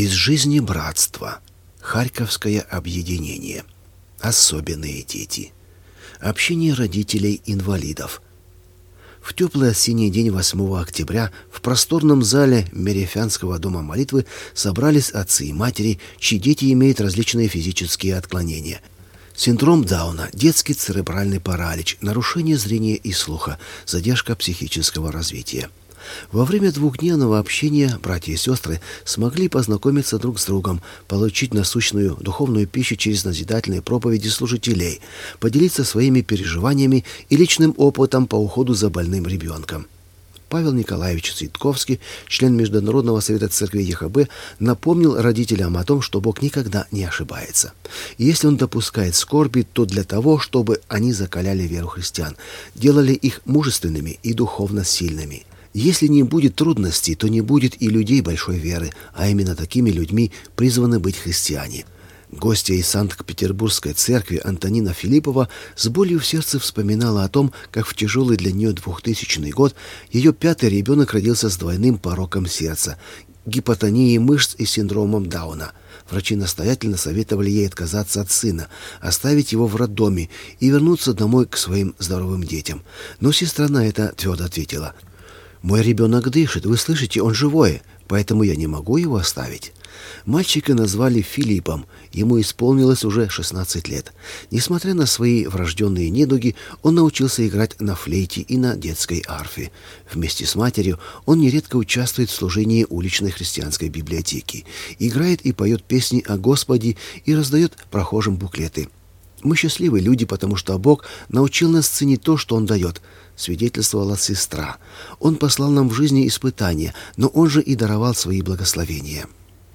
Из жизни братства. Харьковское объединение. Особенные дети. Общение родителей-инвалидов. В теплый осенний день 8 октября в просторном зале Мерефянского дома молитвы собрались отцы и матери, чьи дети имеют различные физические отклонения. Синдром Дауна, детский церебральный паралич, нарушение зрения и слуха, задержка психического развития. Во время двухдневного общения братья и сестры смогли познакомиться друг с другом, получить насущную духовную пищу через назидательные проповеди служителей, поделиться своими переживаниями и личным опытом по уходу за больным ребенком. Павел Николаевич Цветковский, член Международного совета церкви ЕХБ, напомнил родителям о том, что Бог никогда не ошибается. И если Он допускает скорби, то для того, чтобы они закаляли веру христиан, делали их мужественными и духовно сильными. Если не будет трудностей, то не будет и людей большой веры, а именно такими людьми призваны быть христиане. Гостья из Санкт-Петербургской церкви Антонина Филиппова с болью в сердце вспоминала о том, как в тяжелый для нее 2000 год ее 5-й ребенок родился с двойным пороком сердца, гипотонией мышц и синдромом Дауна. Врачи настоятельно советовали ей отказаться от сына, оставить его в роддоме и вернуться домой к своим здоровым детям. Но сестра на это твердо ответила: «Мой ребенок дышит, вы слышите, он живой, поэтому я не могу его оставить». Мальчика назвали Филиппом, ему исполнилось уже 16 лет. Несмотря на свои врожденные недуги, он научился играть на флейте и на детской арфе. Вместе с матерью он нередко участвует в служении уличной христианской библиотеки, играет и поет песни о Господе и раздает прохожим буклеты. «Мы счастливые люди, потому что Бог научил нас ценить то, что Он дает», — свидетельствовала сестра. «Он послал нам в жизни испытания, но Он же и даровал свои благословения».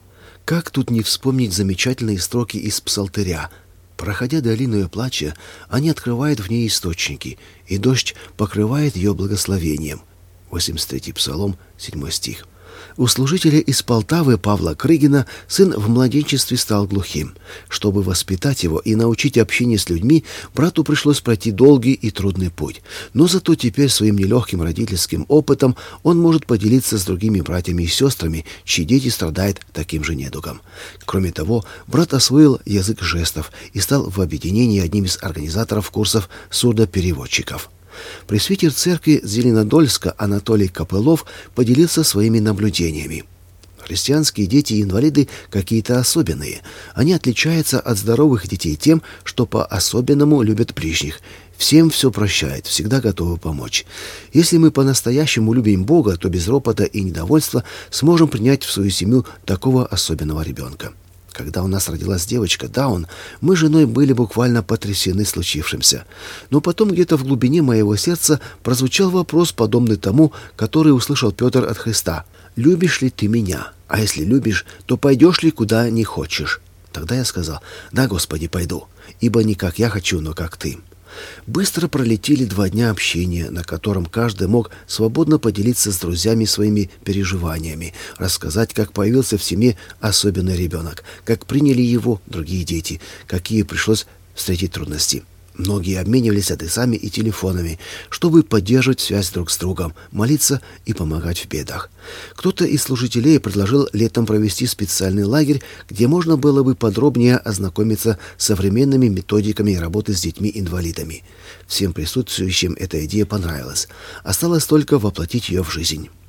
Как тут не вспомнить замечательные строки из Псалтыря? «Проходя долиною плача, они открывают в ней источники, и дождь покрывает ее благословением». 83-й Псалом, 7 стих. У служителя из Полтавы Павла Крыгина сын в младенчестве стал глухим. Чтобы воспитать его и научить общению с людьми, брату пришлось пройти долгий и трудный путь. Но зато теперь своим нелегким родительским опытом он может поделиться с другими братьями и сестрами, чьи дети страдают таким же недугом. Кроме того, брат освоил язык жестов и стал в объединении одним из организаторов курсов сурдопереводчиков. Пресвитер церкви Зеленодольска Анатолий Копылов поделился своими наблюдениями. Христианские дети и инвалиды какие-то особенные. Они отличаются от здоровых детей тем, что по-особенному любят ближних. Всем все прощают, всегда готовы помочь. Если мы по-настоящему любим Бога, то без ропота и недовольства сможем принять в свою семью такого особенного ребенка. Когда у нас родилась девочка Даун, мы с женой были буквально потрясены случившимся. Но потом где-то в глубине моего сердца прозвучал вопрос, подобный тому, который услышал Петр от Христа: «Любишь ли ты меня? А если любишь, то пойдешь ли куда не хочешь?» Тогда я сказал: «Да, Господи, пойду, ибо не как я хочу, но как ты». Быстро пролетели 2 дня общения, на котором каждый мог свободно поделиться с друзьями своими переживаниями, рассказать, как появился в семье особенный ребенок, как приняли его другие дети, какие пришлось встретить трудности. Многие обменивались адресами и телефонами, чтобы поддерживать связь друг с другом, молиться и помогать в бедах. Кто-то из служителей предложил летом провести специальный лагерь, где можно было бы подробнее ознакомиться с современными методиками работы с детьми-инвалидами. Всем присутствующим эта идея понравилась. Осталось только воплотить ее в жизнь.